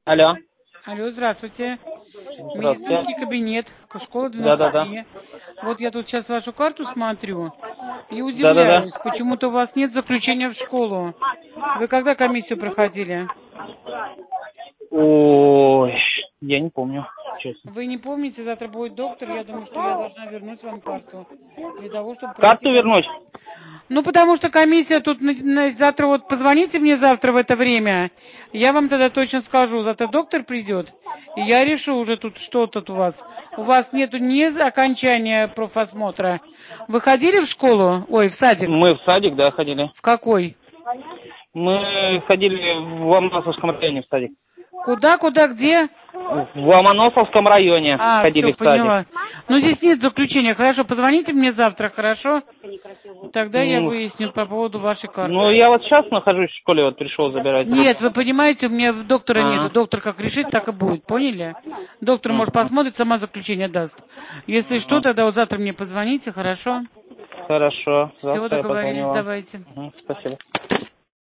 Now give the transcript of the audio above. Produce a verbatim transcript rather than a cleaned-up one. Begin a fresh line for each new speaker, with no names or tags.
Алло.
Алло, здравствуйте.
Здравствуйте.
Медицинский кабинет, школа
Да-да-да.
двенадцать. Вот я тут сейчас вашу карту смотрю и
Да-да-да.
удивляюсь, почему-то у вас нет заключения в школу. Вы когда комиссию проходили?
Ой, я не помню, честно.
Вы не помните, завтра будет доктор, я думаю, что я должна вернуть вам карту. Для того, чтобы пройти
Карту вернуть?
комиссию. Ну, потому что комиссия тут на, на- завтра, вот позвоните мне завтра в это время, я вам тогда точно скажу, завтра доктор придет, и я решу уже тут, что тут у вас. У вас нету ни окончания профосмотра. Вы ходили в школу? Ой, в садик?
Мы в садик, да, ходили.
В какой?
Мы ходили в Ломоносовском районе в садик.
Куда, куда, где?
В Ломоносовском районе
А,
ходили
все,
в садик.
поняла. Ну, здесь нет заключения. Хорошо, позвоните мне завтра, хорошо? Тогда я
Ну,
выясню по поводу вашей
ну,
карты.
я вот сейчас нахожусь в школе, вот пришел забирать.
Нет, вы понимаете, у меня доктора нету.
А,
Доктор как решит, так и будет. Поняли? Доктор, может,
ага,
посмотрит, сама заключение даст. Если что,
ага.
тогда вот завтра мне позвоните, хорошо?
Хорошо,
Все,
завтра я позвоню
договорились,
вам.
давайте.
Угу, спасибо.